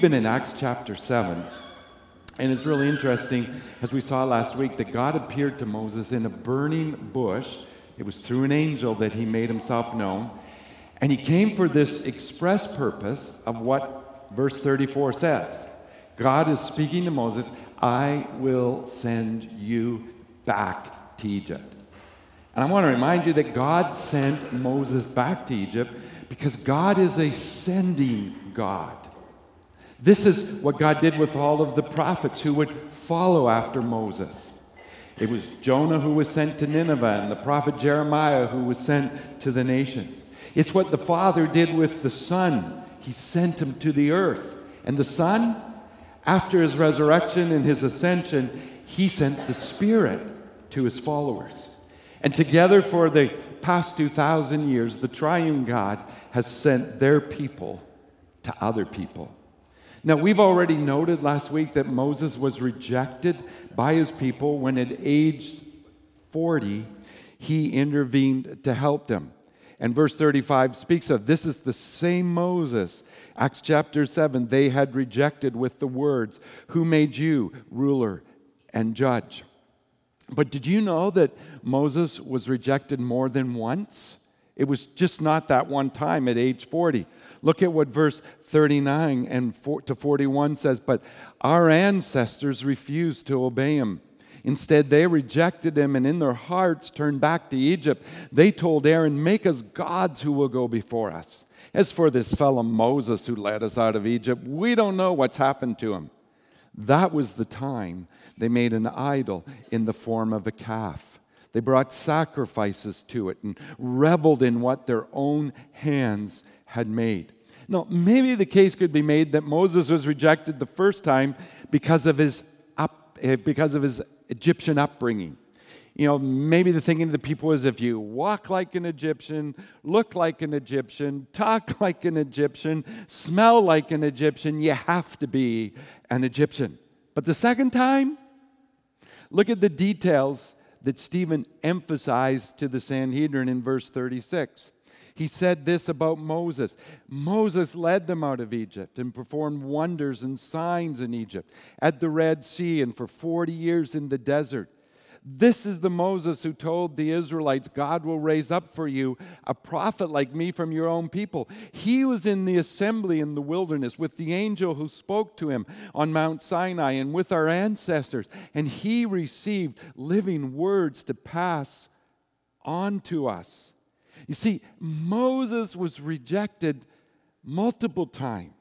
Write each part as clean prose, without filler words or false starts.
Been in Acts chapter 7, and it's really interesting, as we saw last week, that God appeared to Moses in a burning bush. It was through an angel that he made himself known, and he came for this express purpose of what verse 34 says. God is speaking to Moses, I will send you back to Egypt. And I want to remind you that God sent Moses back to Egypt because God is a sending God. This is what God did with all of the prophets who would follow after Moses. It was Jonah who was sent to Nineveh and the prophet Jeremiah who was sent to the nations. It's what the Father did with the Son. He sent him to the earth. And the Son, after his resurrection and his ascension, he sent the Spirit to his followers. And together for the past 2,000 years, the triune God has sent their people to other people. Now, we've already noted last week that Moses was rejected by his people when at age 40, he intervened to help them. And verse 35 speaks of this is the same Moses, Acts chapter 7, they had rejected with the words, who made you ruler and judge? But did you know that Moses was rejected more than once? It was just not that one time at age 40. Look at what verse 39 and to 41 says, but our ancestors refused to obey him. Instead, they rejected him and in their hearts turned back to Egypt. They told Aaron, make us gods who will go before us. As for this fellow Moses who led us out of Egypt, we don't know what's happened to him. That was the time they made an idol in the form of a calf. They brought sacrifices to it and reveled in what their own hands had made. Now, maybe the case could be made that Moses was rejected the first time because of his Egyptian upbringing. You know, maybe the thinking of the people was if you walk like an Egyptian, look like an Egyptian, talk like an Egyptian, smell like an Egyptian, you have to be an Egyptian. But the second time, look at the details that Stephen emphasized to the Sanhedrin in verse 36. He said this about Moses. Moses led them out of Egypt and performed wonders and signs in Egypt, at the Red Sea, and for 40 years in the desert. This is the Moses who told the Israelites, God will raise up for you a prophet like me from your own people. He was in the assembly in the wilderness with the angel who spoke to him on Mount Sinai and with our ancestors. And he received living words to pass on to us. You see, Moses was rejected multiple times,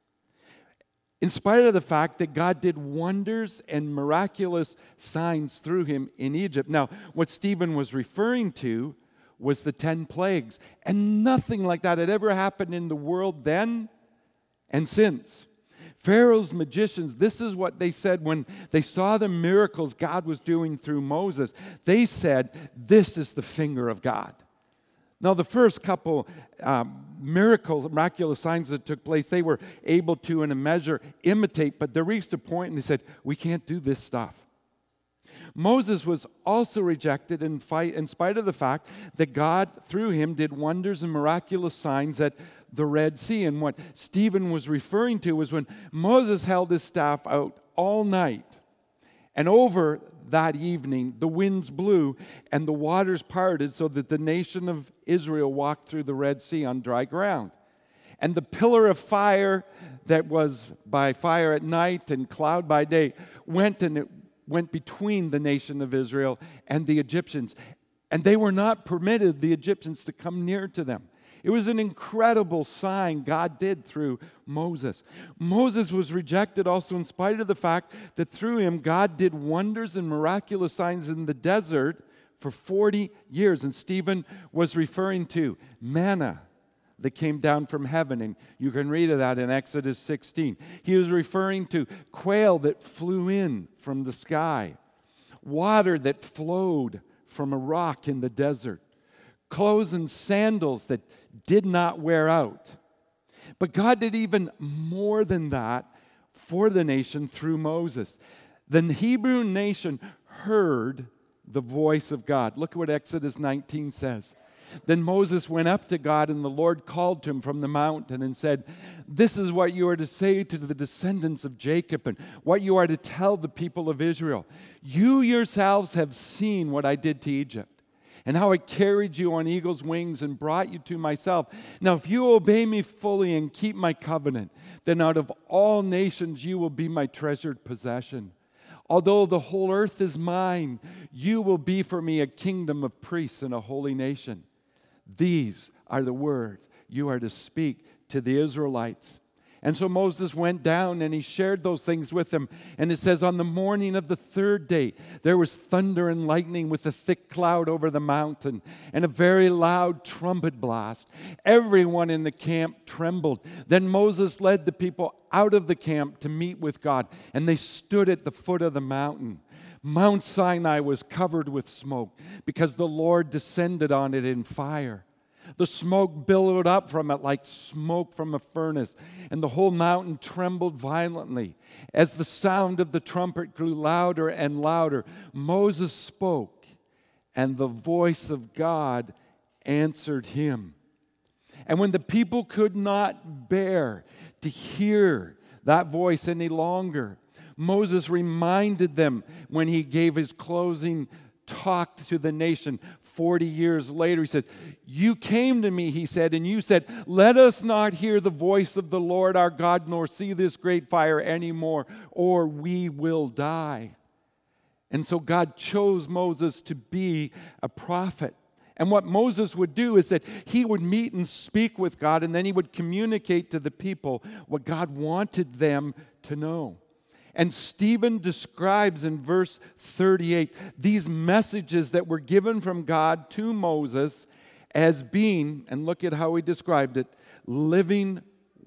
in spite of the fact that God did wonders and miraculous signs through him in Egypt. Now, what Stephen was referring to was the 10 plagues, and nothing like that had ever happened in the world then and since. Pharaoh's magicians, this is what they said when they saw the miracles God was doing through Moses. They said, this is the finger of God. Now, the first couple miraculous signs that took place, they were able to, in a measure, imitate, but they reached a point and they said, we can't do this stuff. Moses was also rejected in spite of the fact that God, through him, did wonders and miraculous signs at the Red Sea. And what Stephen was referring to was when Moses held his staff out all night, and over that evening, the winds blew and the waters parted so that the nation of Israel walked through the Red Sea on dry ground. And the pillar of fire that was by fire at night and cloud by day went between the nation of Israel and the Egyptians. And they were not permitted, the Egyptians, to come near to them. It was an incredible sign God did through Moses. Moses was rejected also in spite of the fact that through him God did wonders and miraculous signs in the desert for 40 years. And Stephen was referring to manna that came down from heaven, and you can read of that in Exodus 16. He was referring to quail that flew in from the sky, water that flowed from a rock in the desert, clothes and sandals that did not wear out. But God did even more than that for the nation through Moses. The Hebrew nation heard the voice of God. Look at what Exodus 19 says. Then Moses went up to God, and the Lord called to him from the mountain and said, "This is what you are to say to the descendants of Jacob, and what you are to tell the people of Israel. You yourselves have seen what I did to Egypt, and how I carried you on eagle's wings and brought you to myself. Now, if you obey me fully and keep my covenant, then out of all nations you will be my treasured possession. Although the whole earth is mine, you will be for me a kingdom of priests and a holy nation. These are the words you are to speak to the Israelites." And so Moses went down and he shared those things with them. And it says, on the morning of the third day, there was thunder and lightning with a thick cloud over the mountain and a very loud trumpet blast. Everyone in the camp trembled. Then Moses led the people out of the camp to meet with God, and they stood at the foot of the mountain. Mount Sinai was covered with smoke because the Lord descended on it in fire. The smoke billowed up from it like smoke from a furnace, and the whole mountain trembled violently. As the sound of the trumpet grew louder and louder, Moses spoke, and the voice of God answered him. And when the people could not bear to hear that voice any longer, Moses reminded them when he gave his closing talk to the nation 40 years later. He said, "You came to me," he said, "and you said, 'Let us not hear the voice of the Lord our God, nor see this great fire anymore, or we will die.'" And so God chose Moses to be a prophet. And what Moses would do is that he would meet and speak with God, and then he would communicate to the people what God wanted them to know. And Stephen describes in verse 38 these messages that were given from God to Moses as being, and look at how he described it, living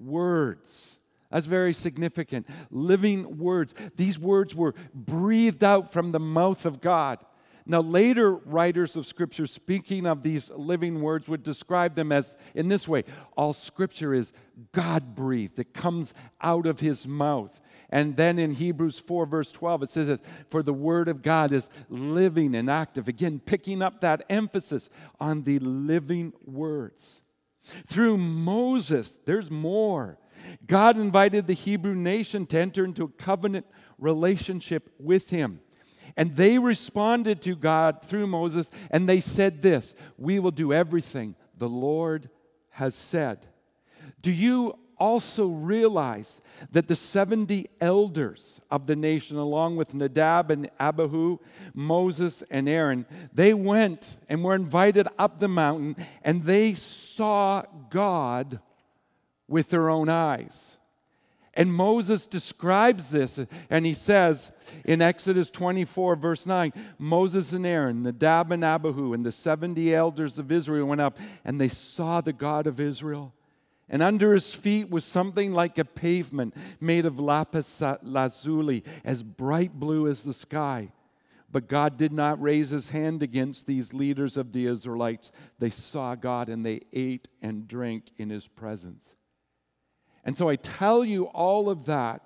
words. That's very significant. Living words. These words were breathed out from the mouth of God. Now, later writers of Scripture, speaking of these living words, would describe them as in this way: all Scripture is God-breathed. It comes out of His mouth. And then in Hebrews 4, verse 12, it says, "For the word of God is living and active." Again, picking up that emphasis on the living words. Through Moses, there's more. God invited the Hebrew nation to enter into a covenant relationship with Him. And they responded to God through Moses, and they said this: "We will do everything the Lord has said." Do you also realize that the 70 elders of the nation, along with Nadab and Abihu, Moses and Aaron, they went and were invited up the mountain, and they saw God with their own eyes? And Moses describes this, and he says in Exodus 24, verse 9, Moses and Aaron, Nadab and Abihu, and the 70 elders of Israel went up, and they saw the God of Israel. And under his feet was something like a pavement made of lapis lazuli, as bright blue as the sky. But God did not raise his hand against these leaders of the Israelites. They saw God, and they ate and drank in his presence. And so I tell you all of that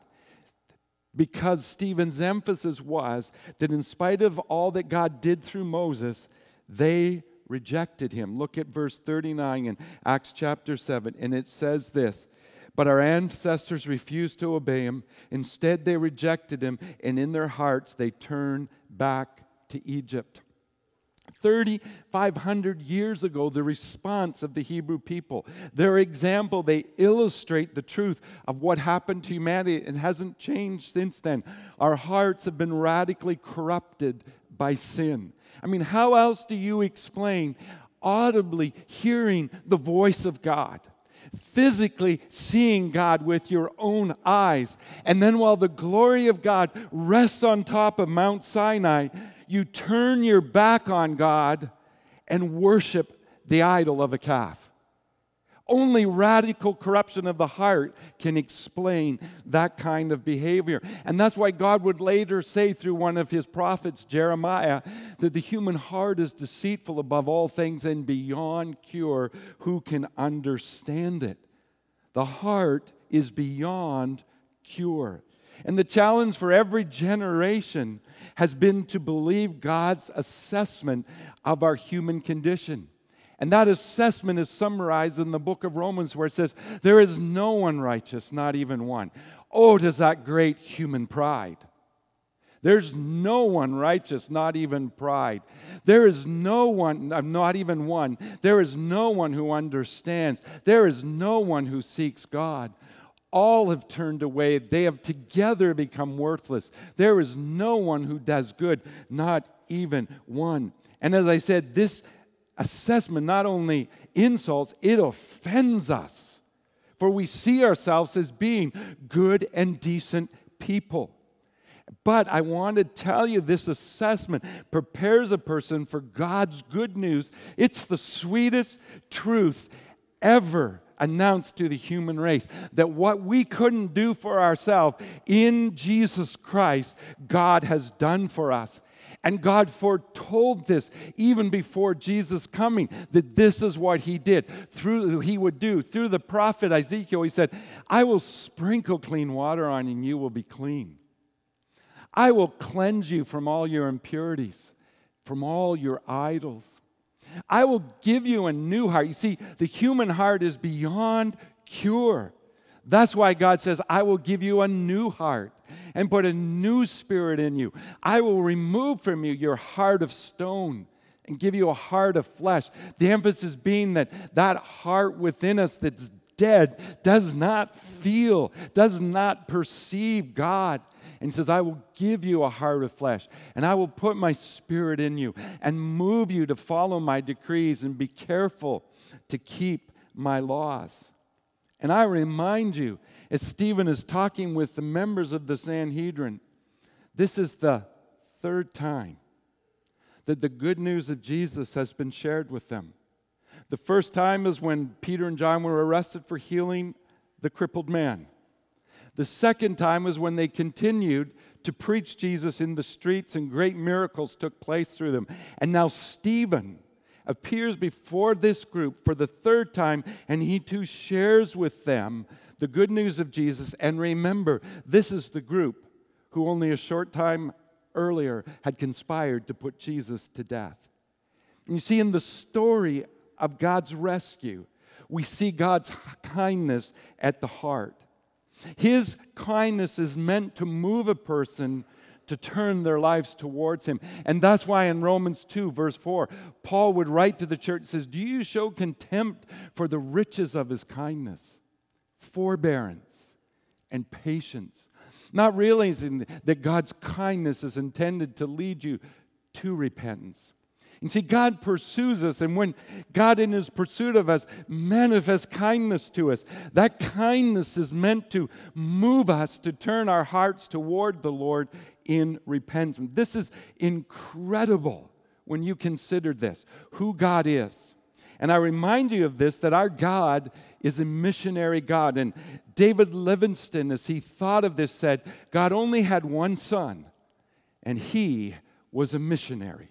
because Stephen's emphasis was that in spite of all that God did through Moses, they rejected him. Look at verse 39 in Acts chapter 7, and it says this: "But our ancestors refused to obey him. Instead, they rejected him, and in their hearts they turned back to Egypt." 3,500 years ago, the response of the Hebrew people, their example, they illustrate the truth of what happened to humanity. It hasn't changed since then. Our hearts have been radically corrupted by sin. I mean, how else do you explain audibly hearing the voice of God, physically seeing God with your own eyes, and then while the glory of God rests on top of Mount Sinai, you turn your back on God and worship the idol of a calf? Only radical corruption of the heart can explain that kind of behavior. And that's why God would later say through one of his prophets, Jeremiah, that the human heart is deceitful above all things and beyond cure. Who can understand it? The heart is beyond cure. And the challenge for every generation has been to believe God's assessment of our human condition. And that assessment is summarized in the book of Romans where it says, there is no one righteous, not even one. Oh, does that great human pride. There's no one righteous, not even pride. There is no one, not even one. There is no one who understands. There is no one who seeks God. All have turned away. They have together become worthless. There is no one who does good, not even one. And as I said, this assessment not only insults, it offends us. For we see ourselves as being good and decent people. But I want to tell you, this assessment prepares a person for God's good news. It's the sweetest truth ever announced to the human race, that what we couldn't do for ourselves in Jesus Christ, God has done for us. And God foretold this even before Jesus' coming, that this is what he did. He would do. Through the prophet Ezekiel, he said, I will sprinkle clean water on you and you will be clean. I will cleanse you from all your impurities, from all your idols. I will give you a new heart. You see, the human heart is beyond cure. That's why God says, I will give you a new heart and put a new spirit in you. I will remove from you your heart of stone and give you a heart of flesh. The emphasis being that heart within us that's dead does not feel, does not perceive God. And he says, I will give you a heart of flesh, and I will put my spirit in you and move you to follow my decrees and be careful to keep my laws. And I remind you, as Stephen is talking with the members of the Sanhedrin, this is the third time that the good news of Jesus has been shared with them. The first time is when Peter and John were arrested for healing the crippled man. The second time was when they continued to preach Jesus in the streets and great miracles took place through them. And now Stephen appears before this group for the third time, and he too shares with them the good news of Jesus. And remember, this is the group who only a short time earlier had conspired to put Jesus to death. And you see, in the story of God's rescue, we see God's kindness at the heart. His kindness is meant to move a person to turn their lives towards him. And that's why in Romans 2, verse 4, Paul would write to the church, says, do you show contempt for the riches of his kindness, forbearance, and patience? Not realizing that God's kindness is intended to lead you to repentance. And see, God pursues us, and when God in his pursuit of us manifests kindness to us, that kindness is meant to move us to turn our hearts toward the Lord in repentance. This is incredible when you consider this, who God is. And I remind you of this, that our God is a missionary God. And David Livingstone, as he thought of this, said, God only had one son, and he was a missionary.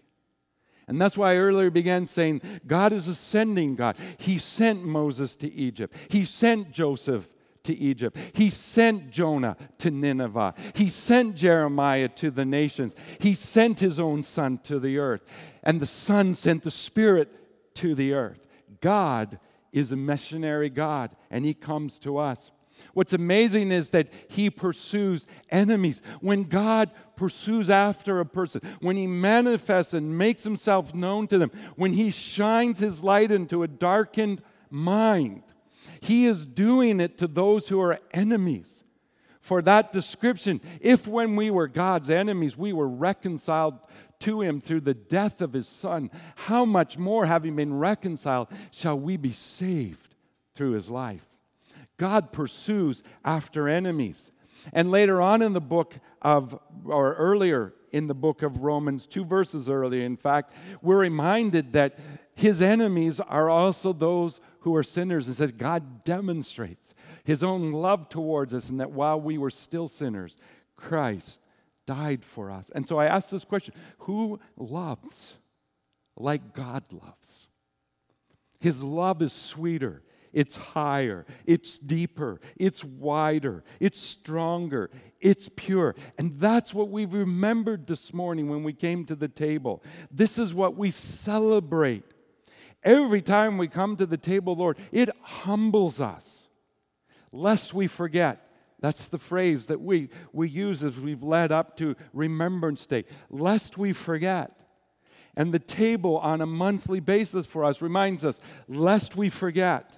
And that's why I earlier began saying, God is a sending God. He sent Moses to Egypt. He sent Joseph to Egypt. He sent Jonah to Nineveh. He sent Jeremiah to the nations. He sent his own son to the earth. And the Son sent the Spirit to the earth. God is a missionary God, and he comes to us. What's amazing is that he pursues enemies. When God pursues after a person, when he manifests and makes himself known to them, when he shines his light into a darkened mind, he is doing it to those who are enemies. For that description, if when we were God's enemies, we were reconciled to him through the death of his Son, how much more, having been reconciled, shall we be saved through his life? God pursues after enemies. And later on in the book or earlier in the book of Romans, 2 verses earlier, in fact, we're reminded that his enemies are also those who are sinners. And says God demonstrates his own love towards us, and that while we were still sinners, Christ died for us. And so I ask this question, who loves like God loves? His love is sweeter. It's higher, it's deeper, it's wider, it's stronger, it's pure. And that's what we've remembered this morning when we came to the table. This is what we celebrate. Every time we come to the table, Lord, it humbles us, lest we forget. That's the phrase that we use as we've led up to Remembrance Day, lest we forget. And the table on a monthly basis for us reminds us, lest we forget,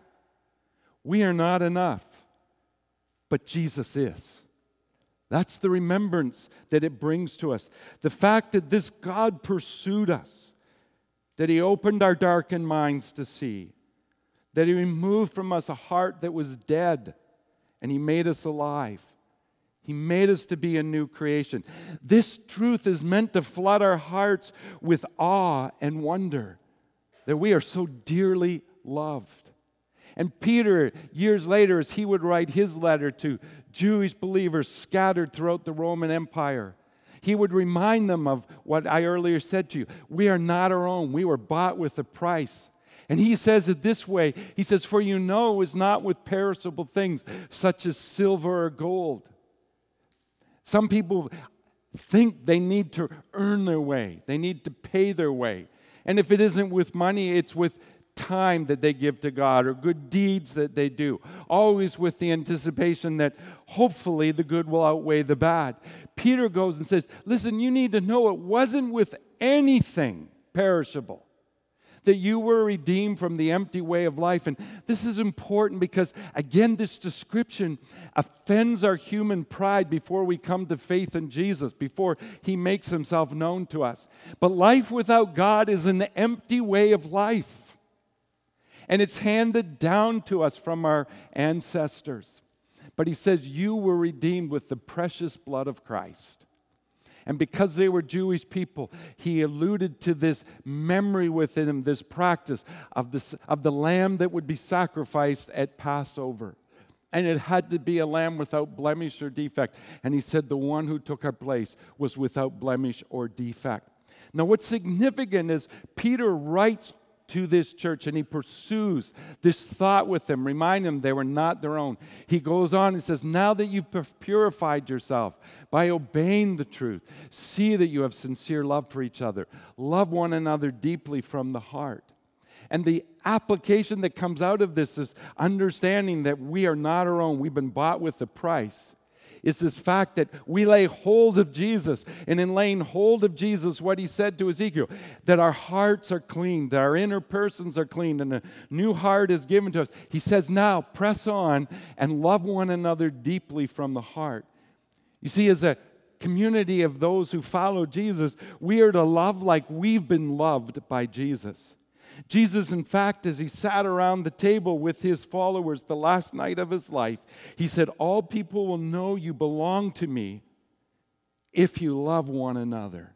we are not enough, but Jesus is. That's the remembrance that it brings to us. The fact that this God pursued us, that He opened our darkened minds to see, that He removed from us a heart that was dead, and He made us alive. He made us to be a new creation. This truth is meant to flood our hearts with awe and wonder that we are so dearly loved. And Peter, years later, as he would write his letter to Jewish believers scattered throughout the Roman Empire, he would remind them of what I earlier said to you. We are not our own. We were bought with a price. And he says it this way. He says, for you know it was not with perishable things such as silver or gold. Some people think they need to earn their way. They need to pay their way. And if it isn't with money, it's with time that they give to God or good deeds that they do. Always with the anticipation that hopefully the good will outweigh the bad. Peter goes and says, listen, you need to know it wasn't with anything perishable that you were redeemed from the empty way of life. And this is important because, again, this description offends our human pride before we come to faith in Jesus, before He makes Himself known to us. But life without God is an empty way of life. And it's handed down to us from our ancestors. But He says, you were redeemed with the precious blood of Christ. And because they were Jewish people, He alluded to this memory within them, this practice of the lamb that would be sacrificed at Passover. And it had to be a lamb without blemish or defect. And He said the one who took our place was without blemish or defect. Now what's significant is Peter writes to this church and he pursues this thought with them, remind them they were not their own. He goes on and says, now that you've purified yourself by obeying the truth, see that you have sincere love for each other. Love one another deeply from the heart. And the application that comes out of this is understanding that we are not our own. We've been bought with a price. Is this fact that we lay hold of Jesus. And in laying hold of Jesus, what He said to Ezekiel, that our hearts are clean, that our inner persons are clean, and a new heart is given to us. He says, now press on and love one another deeply from the heart. You see, as a community of those who follow Jesus, we are to love like we've been loved by Jesus. Jesus, in fact, as He sat around the table with His followers the last night of His life, He said, all people will know you belong to me if you love one another.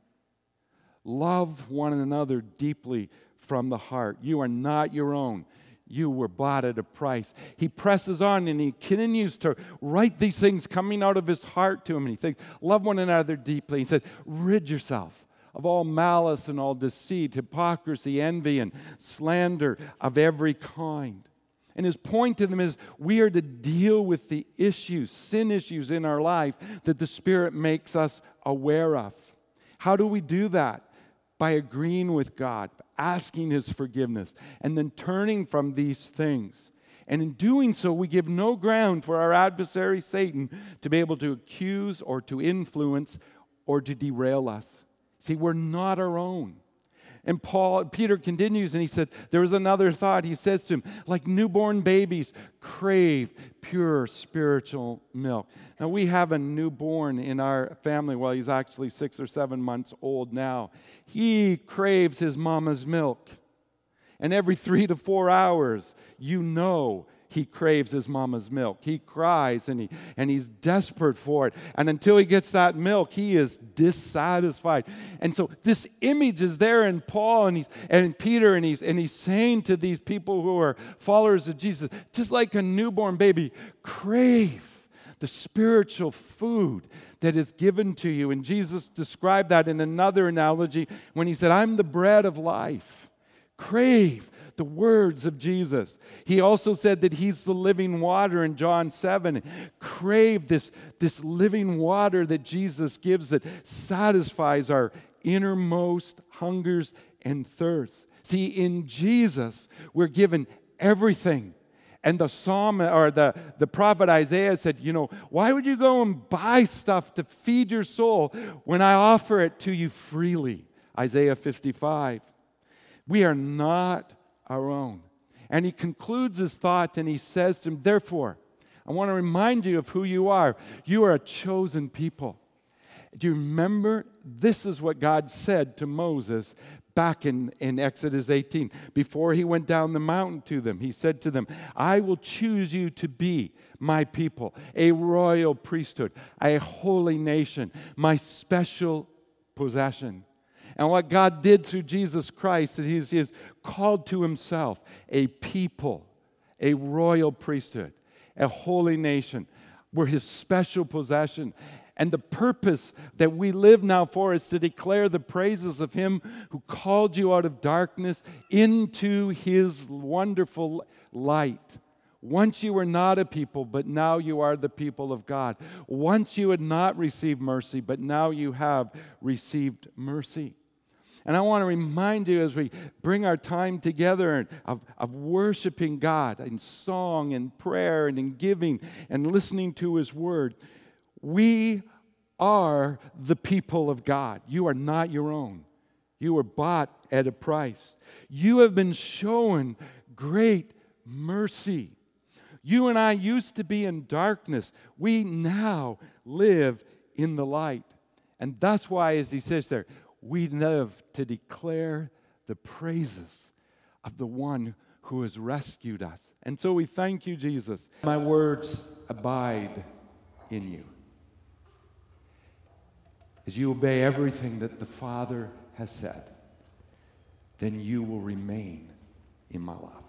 Love one another deeply from the heart. You are not your own. You were bought at a price. He presses on and he continues to write these things coming out of his heart to him. And he thinks, love one another deeply. He said, rid yourself of all malice and all deceit, hypocrisy, envy, and slander of every kind. And his point to them is we are to deal with the issues, sin issues in our life that the Spirit makes us aware of. How do we do that? By agreeing with God, asking His forgiveness, and then turning from these things. And in doing so, we give no ground for our adversary, Satan, to be able to accuse or to influence or to derail us. See, we're not our own. And Peter continues and he said, there was another thought. He says to him, like newborn babies, crave pure spiritual milk. Now, we have a newborn in our family. Well, he's actually 6 or 7 months old now. He craves his mama's milk. And every 3 to 4 hours, you know he craves his mama's milk. He cries and he's desperate for it. And until he gets that milk, he is dissatisfied. And so this image is there in Paul and Peter, and he's saying to these people who are followers of Jesus, just like a newborn baby, crave the spiritual food that is given to you. And Jesus described that in another analogy when He said, I'm the bread of life. Crave the words of Jesus. He also said that He's the living water in John 7. Crave this living water that Jesus gives that satisfies our innermost hungers and thirst. See, in Jesus, we're given everything. And the psalm or the prophet Isaiah said, why would you go and buy stuff to feed your soul when I offer it to you freely? Isaiah 55. We are not our own. And he concludes his thought and he says to him, therefore, I want to remind you of who you are. You are a chosen people. Do you remember? This is what God said to Moses back in Exodus 18. Before he went down the mountain to them, he said to them, I will choose you to be my people, a royal priesthood, a holy nation, my special possession. And what God did through Jesus Christ, that he is called to himself a people, a royal priesthood, a holy nation. We're his special possession. And the purpose that we live now for is to declare the praises of him who called you out of darkness into his wonderful light. Once you were not a people, but now you are the people of God. Once you had not received mercy, but now you have received mercy. And I want to remind you as we bring our time together of worshiping God in song and prayer and in giving and listening to his word, we are the people of God. You are not your own. You were bought at a price. You have been shown great mercy. You and I used to be in darkness. We now live in the light. And that's why, as he says there, we live to declare the praises of the one who has rescued us. And so we thank you, Jesus. My words abide in you. As you obey everything that the Father has said, then you will remain in my love.